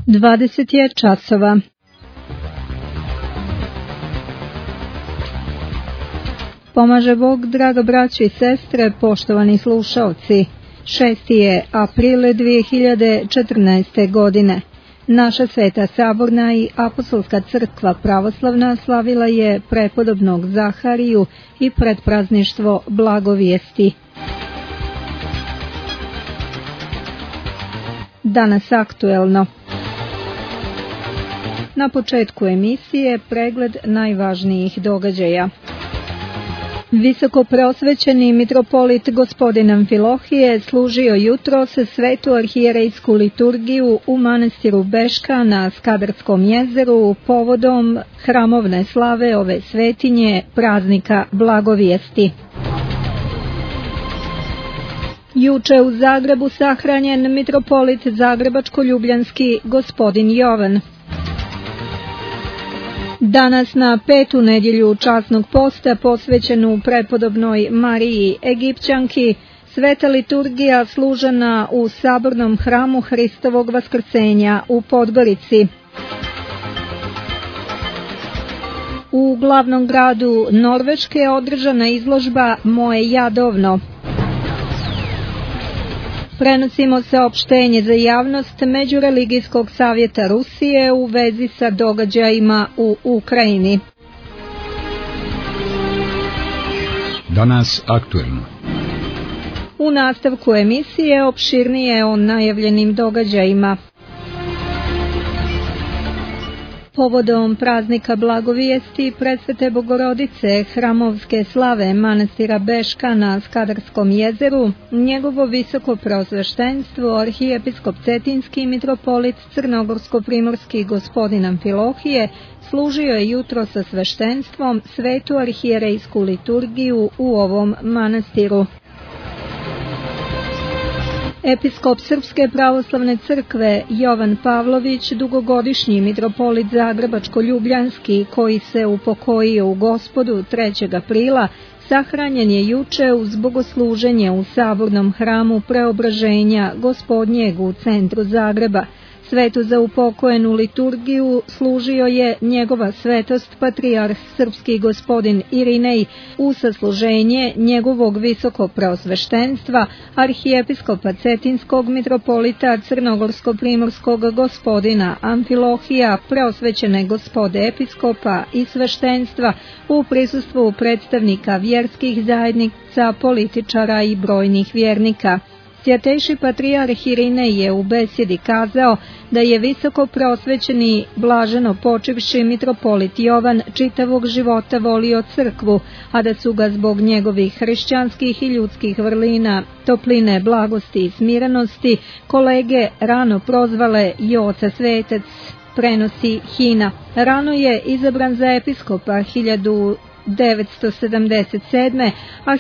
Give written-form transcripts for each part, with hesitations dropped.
20 je časova. Pomaže Bog, draga braćo i sestre, poštovani slušaoci. 6. je april 2014. godine. Naša Sveta Saborna i Apostolska crkva pravoslavna slavila je prepodobnog Zahariju i predprazništvo Blagovijesti. Danas aktuelno. Na početku emisije pregled najvažnijih događaja. Visoko preosvećeni mitropolit gospodin Amfilohije služio jutros svetu arhijerejsku liturgiju u manastiru Beška na Skadarskom jezeru povodom hramovne slave ove svetinje, praznika Blagovijesti. Juče u Zagrebu sahranjen mitropolit zagrebačko-ljubljanski gospodin Jovan. Danas na 5. nedjelju časnog posta posvećenu prepodobnoj Mariji Egipćanki, sveta liturgija služena u Sabornom hramu Hristovog Vaskrsenja u Podgorici. U glavnom gradu Norveške održana izložba Moje jadovno. Prenosimo saopštenje za javnost Međureligijskog savjeta Rusije u vezi sa događajima u Ukrajini. Danas aktuelno. U nastavku emisije opširnije o najavljenim događajima. Povodom praznika Blagovijesti Presvete Bogorodice hramovske slave manastira Beška na Skadarskom jezeru, njegovo visoko preosveštenstvo arhijepiskop Cetinski mitropolit Crnogorsko-primorski gospodin Amfilohije služio je jutro sa sveštenstvom svetu arhijerejsku liturgiju u ovom manastiru. Episkop Srpske pravoslavne crkve Jovan Pavlović, dugogodišnji mitropolit zagrebačko-ljubljanski, koji se upokojio u Gospodu 3. aprila, sahranjen je juče uz bogosluženje u Sabornom hramu Preobraženja Gospodnjeg u centru Zagreba. Svetu za upokojenu liturgiju služio je njegova svetost patrijarh srpski gospodin Irinej u sasluženje njegovog visoko preosveštenstva arhijepiskopa Cetinskog mitropolita Crnogorsko-primorskog gospodina Amfilohija, preosvećene gospode episkopa i sveštenstva u prisustvu predstavnika vjerskih zajednica, političara i brojnih vjernika. Svjetejši patrijarh Irinej je u besjedi kazao da je visoko preosvećeni blaženo počivši mitropolit Jovan čitavog života volio crkvu, a da su ga zbog njegovih hrišćanskih i ljudskih vrlina, topline, blagosti i smirenosti kolege rano prozvale Joca Svetac, prenosi Hina. Rano je izabran za episkopa 1977. a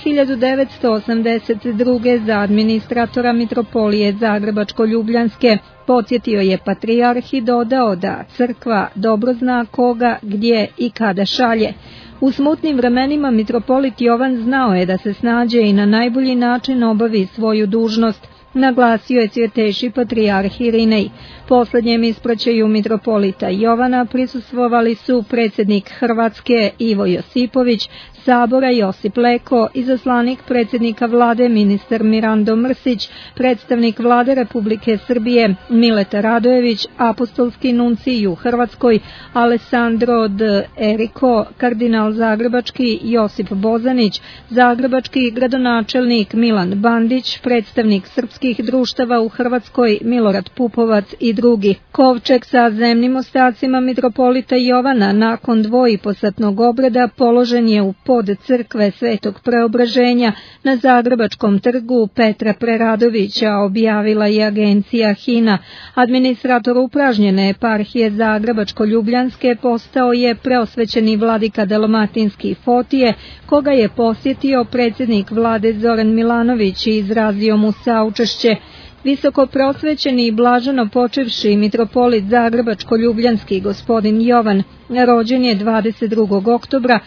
1982. za administratora mitropolije Zagrebačko-ljubljanske. Podsjetio je patrijarh i dodao da crkva dobro zna koga, gdje i kada šalje. U smutnim vremenima mitropolit Jovan znao je da se snađe i na najbolji način obavi svoju dužnost, naglasio je svjetejši patrijarh Irinej. Posljednjem ispraćaju mitropolita Jovana prisustvovali su predsjednik Hrvatske Ivo Josipović, Sabora Josip Leko, izaslanik predsjednika vlade ministar Mirando Mrsić, predstavnik vlade Republike Srbije Mileta Radojević, apostolski nuncij u Hrvatskoj Alessandro D. Eriko, kardinal zagrebački Josip Bozanić, zagrebački gradonačelnik Milan Bandić, predstavnik srpskih društava u Hrvatskoj Milorad Pupovac i drugi. Kovčeg sa zemnim ostacima mitropolita Jovana nakon dvojiposatnog obreda položen je u pod crkve Svetog Preobraženja na Zagrebačkom trgu Petra Preradovića, objavila je agencija Hina. Administrator upražnjene eparhije Zagrebačko-ljubljanske postao je preosvećeni vladika Dalmatinski Fotije, koga je posjetio predsjednik vlade Zoran Milanović i izrazio mu saučešće. Visoko prosvećeni i blaženo počivši mitropolit Zagrebačko-ljubljanski gospodin Jovan rođen je 22. oktobra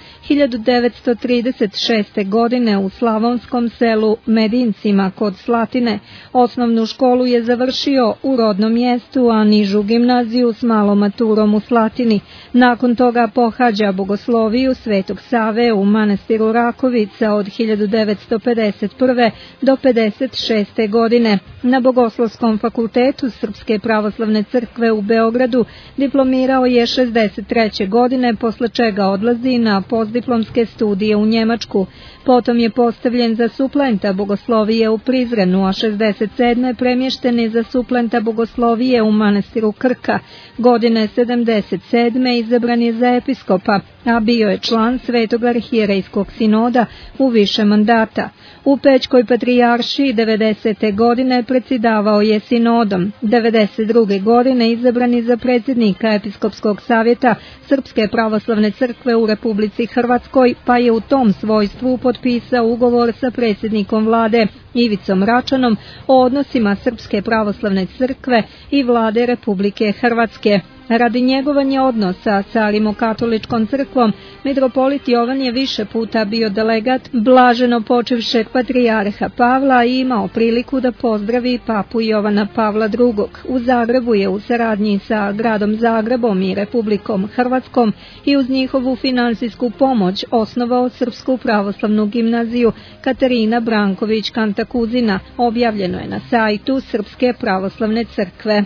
1936. godine u slavonskom selu Medincima kod Slatine. Osnovnu školu je završio u rodnom mjestu, a nižu gimnaziju s malom maturom u Slatini. Nakon toga pohađa bogosloviju Svetog Save u manastiru Rakovica od 1951. do 1956. godine. Na Bogoslovskom fakultetu Srpske pravoslavne crkve u Beogradu diplomirao je 63. godine, posle čega odlazi na postdiplomske studije u Njemačku. Potom je postavljen za suplenta bogoslovije u Prizrenu, a 67. premješten je za suplenta bogoslovije u manastiru Krka. Godine 77. izabran je za episkopa, a bio je član Svetog arhijerejskog sinoda u više mandata. U Pećkoj patrijaršiji 90. godine predsjedavao je sinodom. 92. godine izabran je za predsjednika Episkopskog savjeta Srpske pravoslavne crkve u Republici Hrvatskoj, pa je u tom svojstvu potpisao ugovor sa predsjednikom vlade Ivicom Račanom o odnosima Srpske pravoslavne crkve i vlade Republike Hrvatske. Radi njegovanja odnosa sa Rimokatoličkom crkvom, mitropolit Jovan je više puta bio delegat blaženo počivšeg patrijarha Pavla i imao priliku da pozdravi papu Jovana Pavla II. U Zagrebu je u saradnji sa gradom Zagrebom i Republikom Hrvatskom i uz njihovu finansijsku pomoć osnovao Srpsku pravoslavnu gimnaziju Katarina Branković Kantakuzina. Objavljeno je na sajtu Srpske pravoslavne crkve.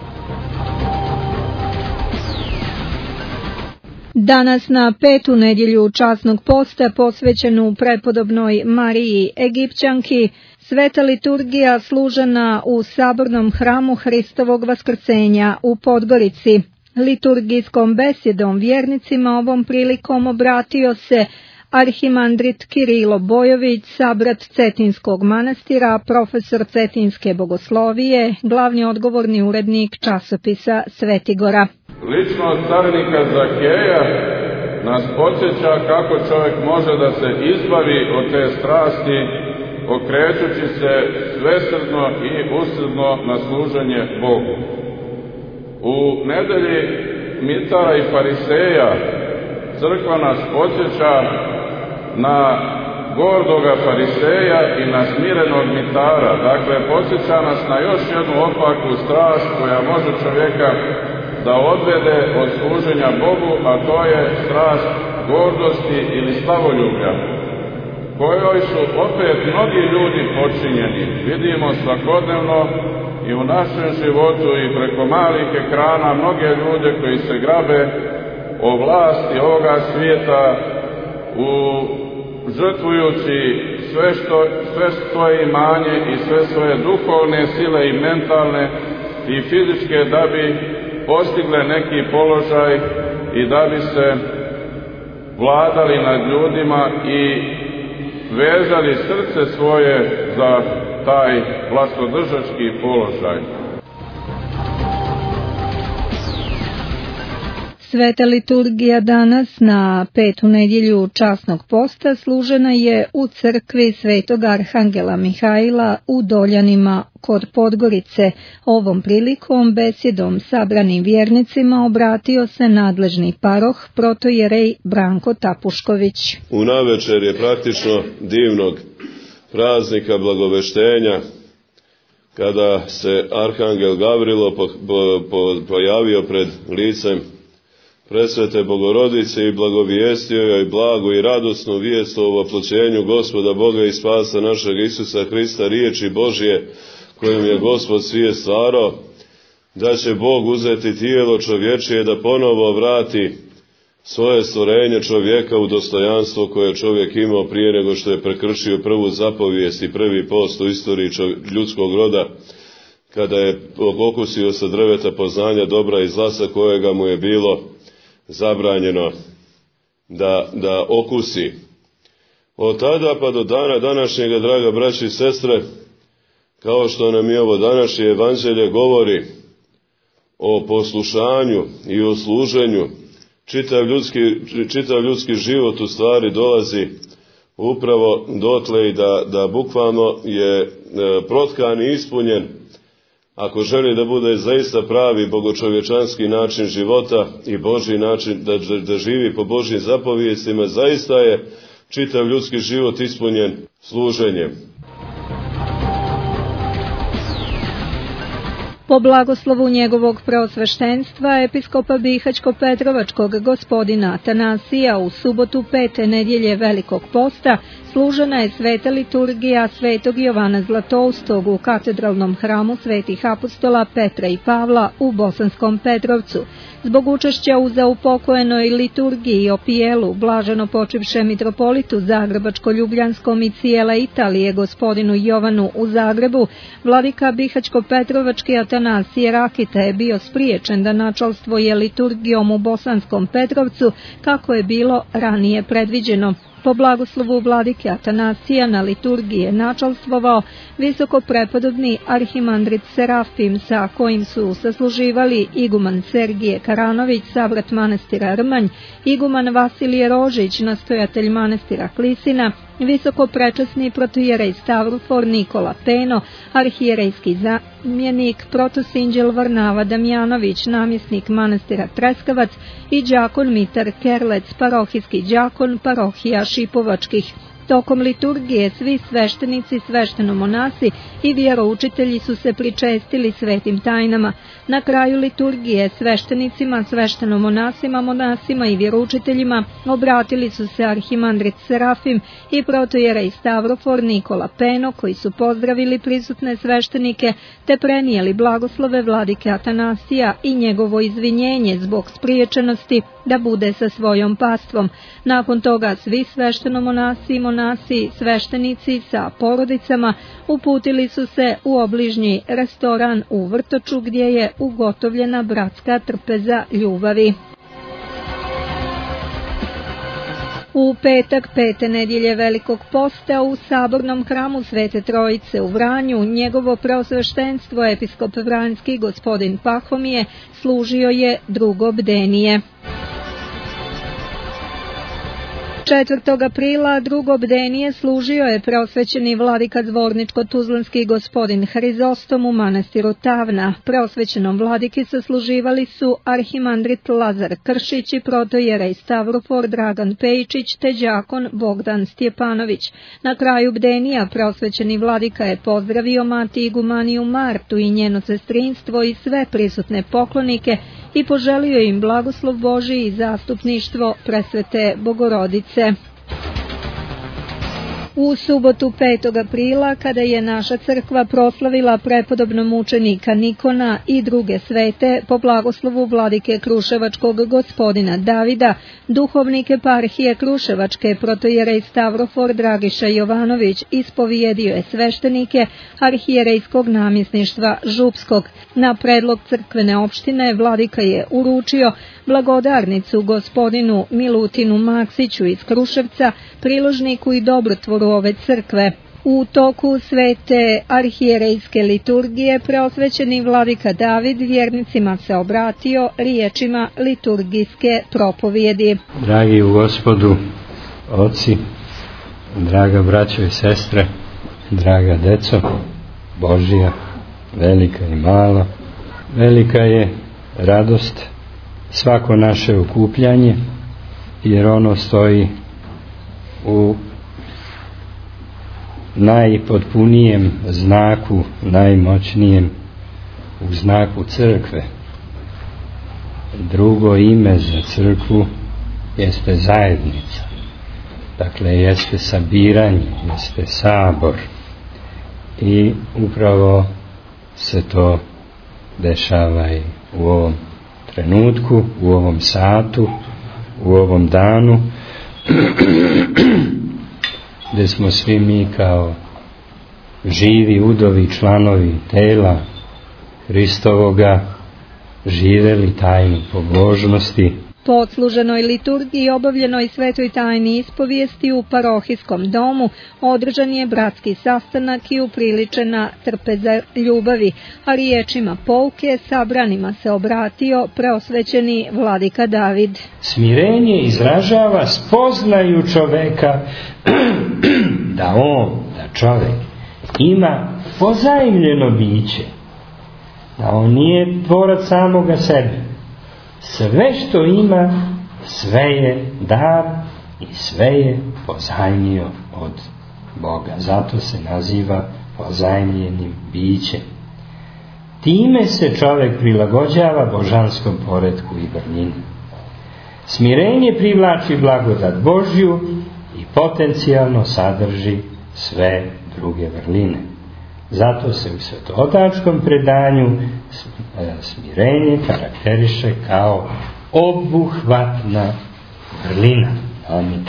Danas na 5. nedjelju časnog posta posvećenu prepodobnoj Mariji Egipćanki, sveta liturgija služena u sabornom hramu Hristovog vaskrsenja u Podgorici. Liturgijskom besjedom vjernicima ovom prilikom obratio se arhimandrit Kirilo Bojović, sabrat Cetinskog manastira, profesor Cetinske bogoslovije, glavni odgovorni urednik časopisa Svetigora. Ličnost carinika Zakeja nas podsjeća kako čovjek može da se izbavi od te strasti, okrećući se svesrdno i usrdno na služenje Bogu. U nedelji mitara i fariseja crkva nas podsjeća na gordoga fariseja i na smirenog mitara. Dakle, podsjeća nas na još jednu opaku strast koja može čovjeka da odvede od služenja Bogu, a to je strast gordosti ili slavoljublja, kojoj su opet mnogi ljudi počinjeni. Vidimo svakodnevno i u našem životu i preko malih ekrana mnoge ljude koji se grabe o vlasti ovoga svijeta, žrtvujući sve svoje imanje i sve svoje duhovne sile i mentalne i fizičke da bi postigle neki položaj i da bi se vladali nad ljudima i vezali srce svoje za taj vlastodržački položaj. Sveta liturgija danas na 5. nedjelju časnog posta služena je u crkvi Svetog Arhangela Mihajla u Doljanima kod Podgorice. Ovom prilikom besjedom sabranim vjernicima obratio se nadležni paroh protojerej Branko Tapušković. U navečer je praktično divnog praznika blagoveštenja, kada se Arhangel Gavrilo pojavio pred licem presvete Bogorodice i blagovijestio joj blagu i radosnu vijest o voploćenju Gospoda Boga i spasa našeg Isusa Hrista, riječi Božje kojom je Gospod svijet stvarao, da će Bog uzeti tijelo čovječije da ponovo vrati svoje stvorenje čovjeka u dostojanstvo koje čovjek imao prije nego što je prekršio prvu zapovijest i prvi post u istoriji ljudskog roda, kada je okusio sa drveta poznanja dobra i zla, sa kojega mu je bilo zabranjeno da okusi. Od tada pa do dana današnjega, draga braći i sestre, kao što nam i ovo današnje evanđelje govori o poslušanju i o služenju, čitav ljudski život u stvari dolazi upravo dotle i da bukvalno je protkan i ispunjen ako želi da bude zaista pravi bogočovječanski način života i Božji način da živi po Božjim zapovijestima, zaista je čitav ljudski život ispunjen služenjem. Po blagoslovu njegovog preosveštenstva, episkopa Bihaćko-Petrovačkog gospodina Atanasija, u subotu 5. nedjelje Velikog posta služena je sveta liturgija Svetog Jovana Zlatoustog u katedralnom hramu Svetih apostola Petra i Pavla u Bosanskom Petrovcu. Zbog učešća u zaupokojenoj liturgiji i opijelu blaženo počivše mitropolitu Zagrebačko-Ljubljanskom i cijele Italije gospodinu Jovanu u Zagrebu, vladika Bihaćko-Petrovački Atanasije Rakita je bio spriječen da načalstvuje liturgijom u Bosanskom Petrovcu kako je bilo ranije predviđeno. Po blagoslovu vladike Atanasija na liturgiji je načalstvovao visoko prepodobni arhimandrit Serafim, sa kojim su sasluživali iguman Sergije Karanović, savrat manastira Rmanj, iguman Vasilije Rožić, nastojatelj manastira Klisina, visoko prečasni protoijerej Stavrofor Nikola Peno, arhijerejski zamjenik protosinđel Varnava Damjanović, namjesnik manastira Treskavac i đakon Mitar Kerlec, parohijski đakon parohija Šipovačkih. Tokom liturgije svi sveštenici, sveštenomonasi i vjeroučitelji su se pričestili svetim tajnama. Na kraju liturgije sveštenicima, sveštenomonasima, monasima i vjeroučiteljima obratili su se arhimandrit Serafim i protoijerej Stavrofor Nikola Peno, koji su pozdravili prisutne sveštenike te prenijeli blagoslove vladike Atanasija i njegovo izvinjenje zbog spriječenosti da bude sa svojom pastvom. Nakon toga svi sveštenomonasi i monasi, sveštenici sa porodicama uputili su se u obližnji restoran u Vrtoču, gdje je ugotovljena bratska trpeza ljubavi. U petak 5. nedjelje Velikog posta u sabornom hramu Svete Trojice u Vranju njegovo preosveštenstvo episkop Vranjski gospodin Pahomije služio je drugo bdenije. 4. aprila drugo bdenije služio je preosvećeni vladika Zvorničko-Tuzlanski gospodin Hrizostom u manastiru Tavna. Preosvećenom vladiki sasluživali su arhimandrit Lazar Kršić i protoijerej Stavrofor Dragan Pejičić te đakon Bogdan Stjepanović. Na kraju bdenija preosvećeni vladika je pozdravio mati igumaniju Martu i njeno sestrinstvo i sve prisutne poklonike i poželio im blagoslov Božji i zastupništvo presvete Bogorodice. U subotu 5. aprila, kada je naša crkva proslavila prepodobno mučenika Nikona i druge svete, po blagoslovu vladike Kruševačkog gospodina Davida, duhovnik eparhije Kruševačke protoijerej Stavrofor Dragiša Jovanović ispovijedio je sveštenike arhijerejskog namjesništva Župskog. Na predlog crkvene opštine vladika je uručio blagodarnicu gospodinu Milutinu Maksiću iz Kruševca, priložniku i dobrotvoru ove crkve. U toku svete arhijerejske liturgije preosvećeni vladika David vjernicima se obratio riječima liturgijske propovijedi. Dragi u Gospodu, oci, draga braćo i sestre, draga deco Božija, velika i mala, velika je radost svako naše okupljanje, jer ono stoji u najpotpunijem znaku, najmoćnijem u znaku crkve. Drugo ime za crkvu jeste zajednica. Dakle, jeste sabiranje, jeste sabor. I upravo se to dešava i u ovom trenutku, u ovom satu, u ovom danu, gdje smo svi mi kao živi udovi članovi tela Hristovoga živjeli tajnu pobožnosti. Po odsluženoj liturgiji i obavljenoj svetoj tajni ispovijesti u parohijskom domu održan je bratski sastanak i upriličena trpeza ljubavi, a riječima pouke sabranima se obratio preosvećeni vladika David. Smirenje izražava spoznaju čoveka da čovjek ima pozajmljeno biće da on nije tvorac samoga sebe. Sve što ima, sve je dar i sve je pozajmio od Boga. Zato se naziva pozajmljenim bićem. Time se čovjek prilagođava božanskom poretku i vrlini. Smirenje privlači blagodat Božju i potencijalno sadrži sve druge vrline. Zato se u svetotačkom predanju smirenje karakteriše kao obuhvatna vrlina. Amin.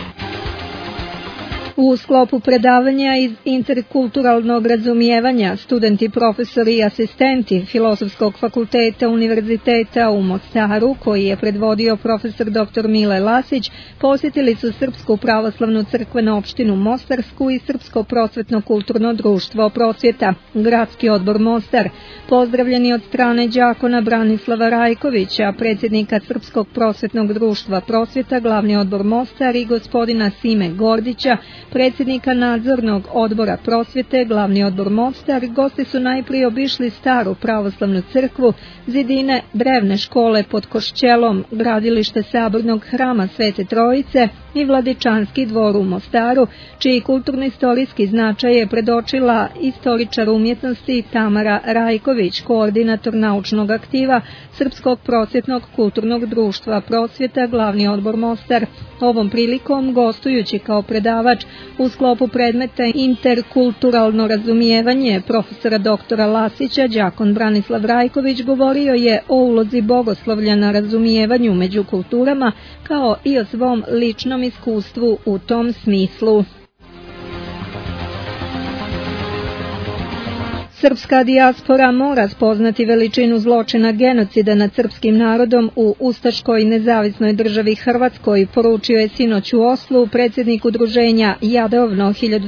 U sklopu predavanja iz interkulturalnog razumijevanja studenti, profesori i asistenti Filozofskog fakulteta Univerziteta u Mostaru, koji je predvodio profesor dr. Mile Lasić, posjetili su Srpsku pravoslavnu crkvenu opštinu Mostarsku i Srpsko prosvetno kulturno društvo Prosvjeta, Gradski odbor Mostar, pozdravljeni od strane đakona Branislava Rajkovića, predsjednika Srpskog prosvetnog društva Prosvjeta, glavni odbor Mostar, i gospodina Sime Gordića, predsjednika nadzornog odbora Prosvjete, glavni odbor Mostar. Gosti su najprije obišli staru pravoslavnu crkvu, zidine drevne škole pod Košćelom, gradilište sabornog hrama Svete Trojice i Vladičanski dvor u Mostaru, čiji kulturno-istorijski značaj je predočila istoričar umjetnosti Tamara Rajković, koordinator naučnog aktiva Srpskog prosvjetnog kulturnog društva Prosvjeta, glavni odbor Mostar. Ovom prilikom, gostujući kao predavač u sklopu predmeta interkulturalno razumijevanje profesora doktora Lasića, đakon Branislav Rajković govorio je o ulozi bogoslovlja na razumijevanju među kulturama, kao i o svom ličnom iskustvu u tom smislu. Srpska dijaspora mora spoznati veličinu zločina genocida nad srpskim narodom u ustaškoj nezavisnoj državi Hrvatskoj, poručio je sinoć u Oslu predsjednik udruženja Jadovno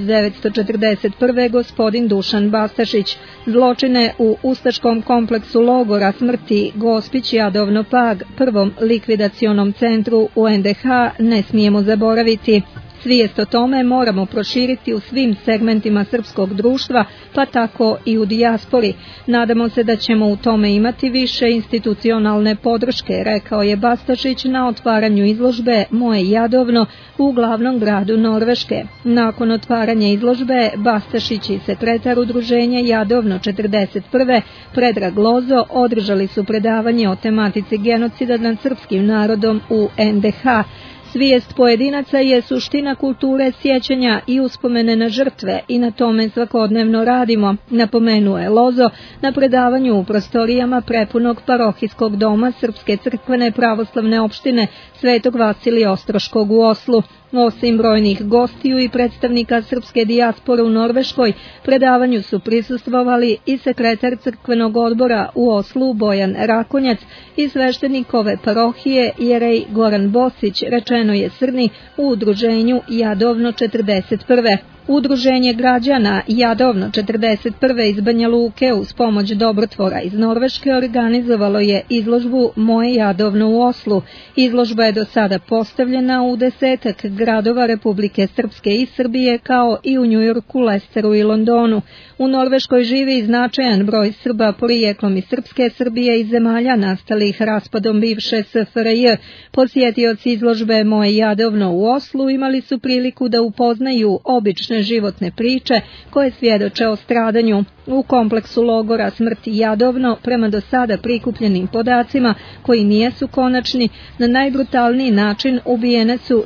1941. gospodin Dušan Bastašić. Zločine u ustaškom kompleksu logora smrti Gospić Jadovno Pag, prvom likvidacionom centru u NDH, ne smijemo zaboraviti. Svijest o tome moramo proširiti u svim segmentima srpskog društva, pa tako i u dijaspori. Nadamo se da ćemo u tome imati više institucionalne podrške, rekao je Bastašić na otvaranju izložbe Moje Jadovno u glavnom gradu Norveške. Nakon otvaranja izložbe, Bastašić i sekretar udruženja Jadovno 41. Predrag Lozo održali su predavanje o tematici genocida nad srpskim narodom u NDH. Svijest pojedinaca je suština kulture sjećanja i uspomene na žrtve i na tome svakodnevno radimo, napomenuo je Lozo na predavanju u prostorijama prepunog parohijskog doma Srpske crkvene pravoslavne opštine Svetog Vasilija Ostroškog u Oslu. Osim brojnih gostiju i predstavnika srpske dijaspore u Norveškoj, predavanju su prisustvovali i sekretar crkvenog odbora u Oslu Bojan Rakonjac i sveštenikove parohije jerej Goran Bosić, rečeno je Srni u udruženju Jadovno 41. Udruženje građana Jadovno 41. iz Banja Luke uz pomoć dobrotvora iz Norveške organizovalo je izložbu Moje Jadovno u Oslu. Izložba je do sada postavljena u 10 gradova Republike Srpske i Srbije, kao i u Njujorku, Lesteru i Londonu. U Norveškoj živi značajan broj Srba porijeklom iz Srpske Srbije i zemalja nastalih raspadom bivše SFRJ. Posjetioci izložbe Moje Jadovno u Oslu imali su priliku da upoznaju obične životne priče koje svjedoče o stradanju. U kompleksu logora smrti Jadovno, prema do sada prikupljenim podacima, koji nijesu konačni, na najbrutalniji način ubijene su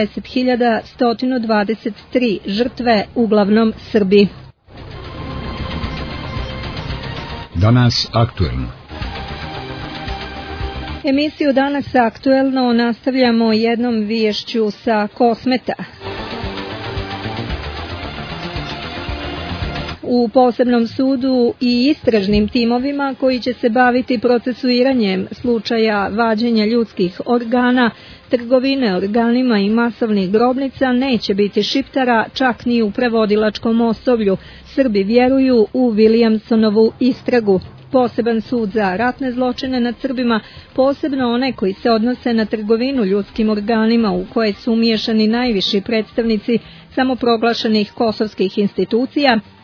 40.123 žrtve, uglavnom Srbi. Danas aktuelno. Emisiju Danas aktuelno nastavljamo jednom viješću sa Kosmeta. U posebnom sudu i istražnim timovima koji će se baviti procesuiranjem slučaja vađenja ljudskih organa, trgovine organima i masovnih grobnica neće biti šiptara, čak ni u prevodilačkom osoblju. Srbi vjeruju u Williamsonovu istragu. Poseban sud za ratne zločine nad Srbima, posebno one koji se odnose na trgovinu ljudskim organima u koje su umiješani najviši predstavnici samoproglašenih kosovskih institucija,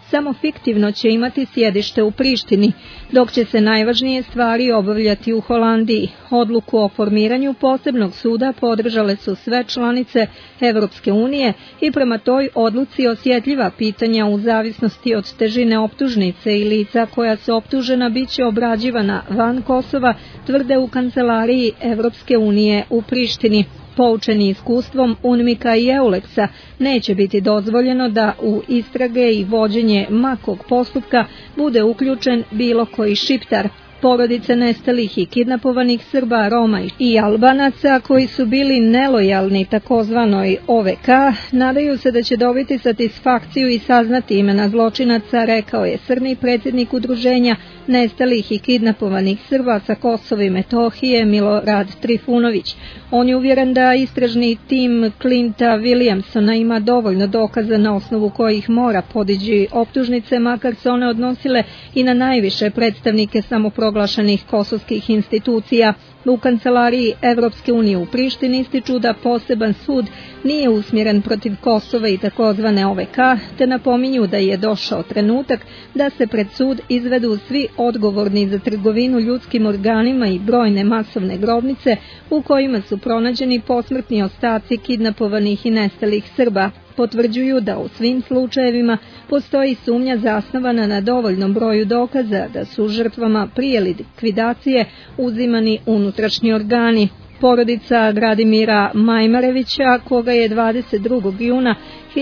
samo fiktivno će imati sjedište u Prištini, dok će se najvažnije stvari obavljati u Holandiji. Odluku o formiranju posebnog suda podržale su sve članice Evropske unije i prema toj odluci osjetljiva pitanja u zavisnosti od težine optužnice i lica koja su optužena biće obrađivana van Kosova, tvrde u kancelariji Evropske unije u Prištini. Poučeni iskustvom UNMIK-a i EULEX-a, neće biti dozvoljeno da u istrage i vođenje makog postupka bude uključen bilo koji šiptar. Porodice nestalih i kidnapovanih Srba, Roma i Albanaca koji su bili nelojalni takozvanoj OVK nadaju se da će dobiti satisfakciju i saznati imena zločinaca, rekao je crni predsjednik udruženja nestalih i kidnapovanih Srba sa Kosova i Metohije Milorad Trifunović. On je uvjeren da istražni tim Clinta Williamsona ima dovoljno dokaza na osnovu kojih mora podići optužnice, makar se one odnosile i na najviše predstavnike samoproglašenih kosovskih institucija. U kancelariji Evropske unije u Prištini ističu da poseban sud nije usmjeren protiv Kosova i takozvane OVK, te napominju da je došao trenutak da se pred sud izvedu svi odgovorni za trgovinu ljudskim organima i brojne masovne grobnice u kojima su pronađeni posmrtni ostaci kidnapovanih i nestalih Srba. Potvrđuju da u svim slučajevima postoji sumnja zasnovana na dovoljnom broju dokaza da su žrtvama prije likvidacije uzimani unutrašnji organi. Porodica Gradimira Majmarevića, koga je 22. juna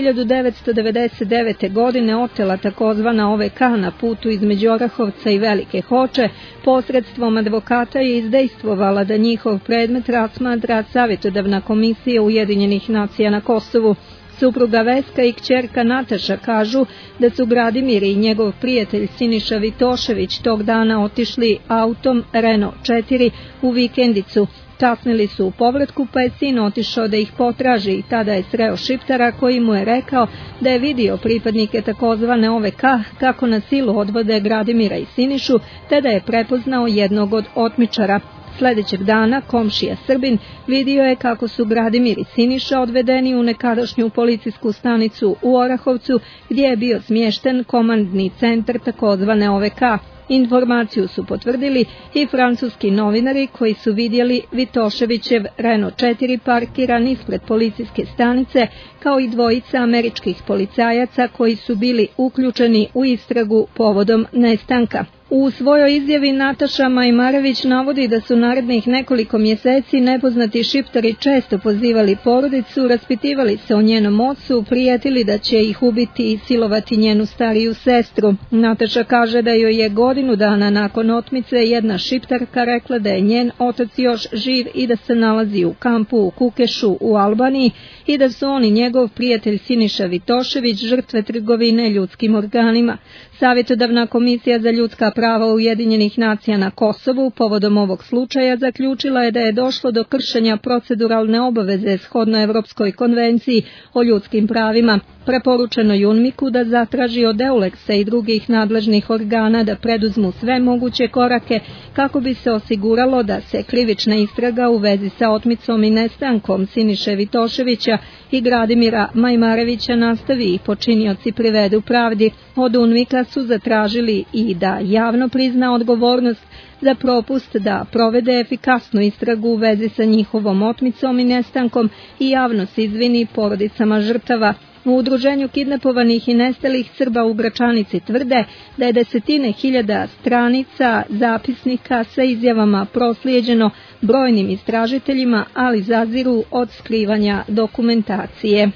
1999. godine otela takozvana OVK na putu između Orahovca i Velike Hoče, posredstvom advokata je izdejstvovala da njihov predmet razmatra Savjetodavna komisija Ujedinjenih nacija na Kosovu. Supruga Veska i kćerka Nataša kažu da su Gradimir i njegov prijatelj Siniša Vitošević tog dana otišli autom Renault 4 u vikendicu. Kasnili su u povratku, pa je sin otišao da ih potraži i tada je sreo šiptara koji mu je rekao da je vidio pripadnike takozvane OVK kako na silu odvode Gradimira i Sinišu, te da je prepoznao jednog od otmičara. Sljedećeg dana komšija Srbin vidio je kako su Gradimir i Siniša odvedeni u nekadašnju policijsku stanicu u Orahovcu, gdje je bio smješten komandni centar takozvane OVK. Informaciju su potvrdili i francuski novinari koji su vidjeli Vitoševićev Renault 4 parkiran ispred policijske stanice, kao i dvojica američkih policajaca koji su bili uključeni u istragu povodom nestanka. U svojoj izjavi Nataša Majmarević navodi da su narednih nekoliko mjeseci nepoznati šiptari često pozivali porodicu, raspitivali se o njenom ocu, prijetili da će ih ubiti i silovati njenu stariju sestru. Nataša kaže da joj je godinu dana nakon otmice jedna šiptarka rekla da je njen otac još živ i da se nalazi u kampu u Kukešu u Albaniji i da su on i njegov prijatelj Siniša Vitošević žrtve trgovine ljudskim organima. Savjetodavna komisija za ljudska prava Ujedinjenih nacija na Kosovu povodom ovog slučaja zaključila je da je došlo do kršenja proceduralne obaveze shodno Evropskoj konvenciji o ljudskim pravima. Preporučeno je UNMIK-u da zatraži od EULEX-a i drugih nadležnih organa da preduzmu sve moguće korake kako bi se osiguralo da se krivična istraga u vezi sa otmicom i nestankom Siniše Vitoševića i Gradimira Majmarevića nastavi i počinioci privedu pravdi. Od UNMIK-a su zatražili i da javno prizna odgovornost za propust da provede efikasnu istragu u vezi sa njihovom otmicom i nestankom i javno se izvini porodicama žrtava. U udruženju kidnapovanih i nestalih Srba u Gračanici tvrde da je desetine hiljada stranica zapisnika sa izjavama proslijeđeno brojnim istražiteljima, ali zaziru od skrivanja dokumentacije.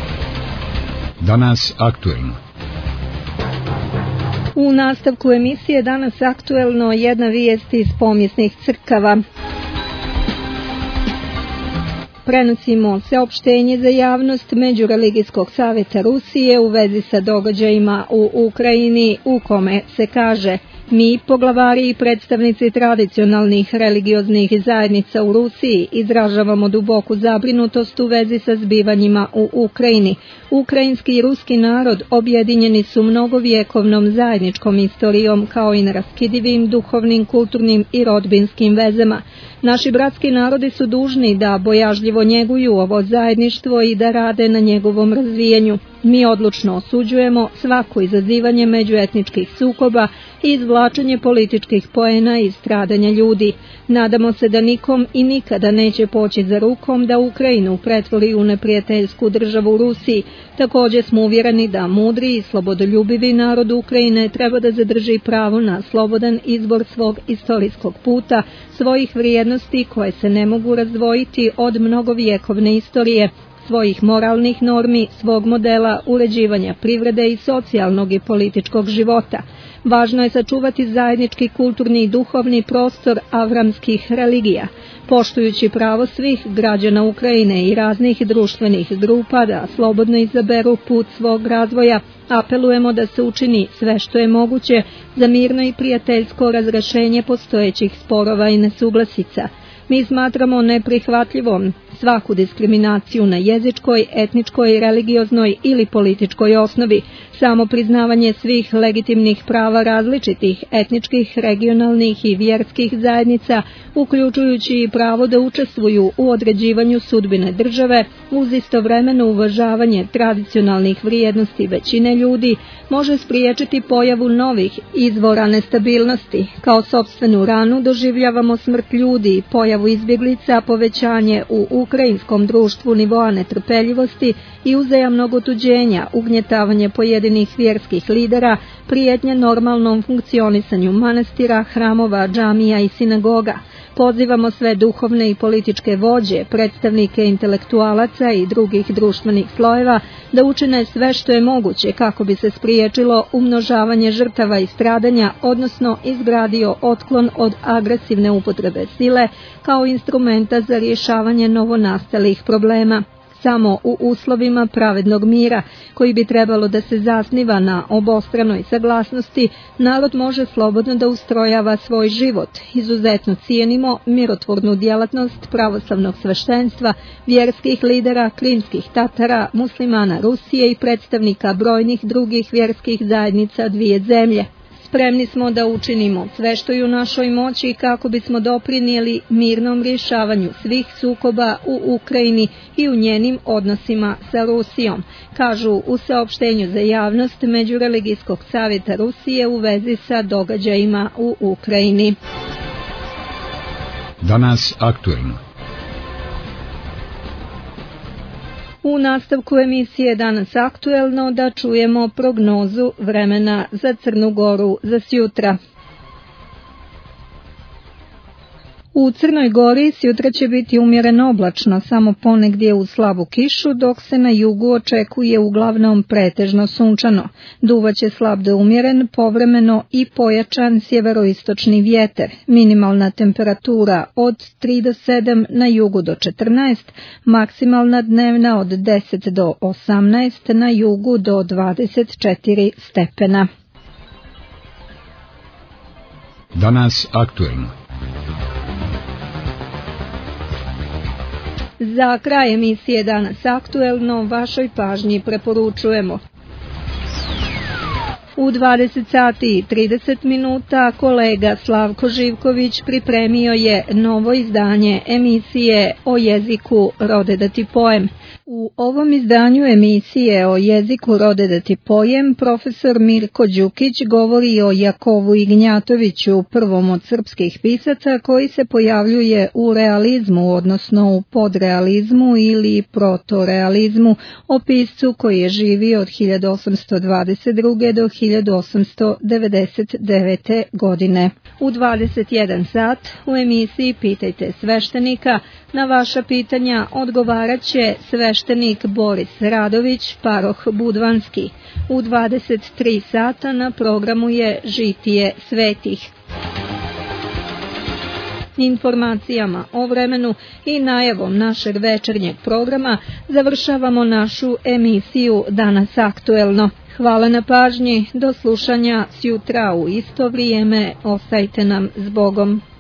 Danas aktuelno. U nastavku emisije Danas aktuelno jedna vijest iz pomjesnih crkava. Prenosimo saopštenje za javnost Međureligijskog savjeta Rusije u vezi sa događajima u Ukrajini, u kome se kaže: Mi, poglavari i predstavnici tradicionalnih religioznih zajednica u Rusiji, izražavamo duboku zabrinutost u vezi sa zbivanjima u Ukrajini. Ukrajinski i ruski narod objedinjeni su mnogovjekovnom zajedničkom istorijom kao i neraskidivim duhovnim, kulturnim i rodbinskim vezama. Naši bratski narodi su dužni da bojažljivo njeguju ovo zajedništvo i da rade na njegovom razvijenju. Mi odlučno osuđujemo svako izazivanje međuetničkih sukoba i izvlačenje političkih poena i stradanja ljudi. Nadamo se da nikom i nikada neće poći za rukom da Ukrajinu pretvori u neprijateljsku državu Rusiji. Također smo uvjereni da mudri i slobodoljubivi narod Ukrajine treba da zadrži pravo na slobodan izbor svog istorijskog puta, svojih vrijednosti koje se ne mogu razdvojiti od mnogovjekovne istorije, svojih moralnih normi, svog modela uređivanja privrede i socijalnog i političkog života. Važno je sačuvati zajednički kulturni i duhovni prostor avramskih religija, poštujući pravo svih građana Ukrajine i raznih društvenih grupa da slobodno izaberu put svog razvoja. Apelujemo da se učini sve što je moguće za mirno i prijateljsko razrješenje postojećih sporova i nesuglasica. Mi smatramo neprihvatljivom svaku diskriminaciju na jezičkoj, etničkoj, religioznoj ili političkoj osnovi. Samo priznavanje svih legitimnih prava različitih etničkih, regionalnih i vjerskih zajednica, uključujući i pravo da učestvuju u određivanju sudbine države, uz istovremeno uvažavanje tradicionalnih vrijednosti većine ljudi, može spriječiti pojavu novih izvora nestabilnosti. Kao sopstvenu ranu doživljavamo smrt ljudi, pojavu izbjeglica, povećanje u ukrajinskom društvu nivoa netrpeljivosti i uzajamnog otuđenja, ugnjetavanje pojedinih vjerskih lidera, prijetnje normalnom funkcionisanju manastira, hramova, džamija i sinagoga. Pozivamo sve duhovne i političke vođe, predstavnike intelektualaca i drugih društvenih slojeva da učine sve što je moguće kako bi se spriječilo umnožavanje žrtava i stradanja, odnosno izgradio otklon od agresivne upotrebe sile kao instrumenta za rješavanje novonastalih problema. Samo u uslovima pravednog mira, koji bi trebalo da se zasniva na obostranoj saglasnosti, narod može slobodno da ustrojava svoj život. Izuzetno cijenimo mirotvornu djelatnost pravoslavnog sveštenstva, vjerskih lidera, krimskih Tatara, muslimana Rusije i predstavnika brojnih drugih vjerskih zajednica dvije zemlje. Spremni smo da učinimo sve što je u našoj moći kako bismo doprinijeli mirnom rješavanju svih sukoba u Ukrajini i u njenim odnosima sa Rusijom, kažu u saopštenju za javnost Međureligijskog savjeta Rusije u vezi sa događajima u Ukrajini. Danas aktuelno. U nastavku emisije Danas aktuelno da čujemo prognozu vremena za Crnu Goru za sjutra. U Crnoj Gori sjutra će biti umjereno oblačno, samo ponegdje uz slabu kišu, dok se na jugu očekuje uglavnom pretežno sunčano. Duvaće slab do umjeren, povremeno i pojačan sjeveroistočni vjetar. Minimalna temperatura od 3 do 7, na jugu do 14, maksimalna dnevna od 10 do 18, na jugu do 24 stepena. Danas aktuelno. Za kraj emisije Danas aktuelno vašoj pažnji preporučujemo. U 20 sati i 30 minuta kolega Slavko Živković pripremio je novo izdanje emisije o jeziku Rode da ti pojem. U ovom izdanju emisije o jeziku Rode da ti pojem profesor Mirko Đukić govori o Jakovu Ignjatoviću, prvom od srpskih pisaca koji se pojavljuje u realizmu, odnosno u podrealizmu ili protorealizmu, o piscu koji je živio od 1822. do 1899. godine. U 21 sat u emisiji Pitajte sveštenika na vaša pitanja odgovarat će sveštenik Boris Radović, paroh Budvanski. U 23 sata na programu je Žitije svetih. Informacijama o vremenu i najavom našeg večernjeg programa završavamo našu emisiju Danas aktuelno. Hvala na pažnji, do slušanja sjutra u isto vrijeme, ostajte nam s Bogom.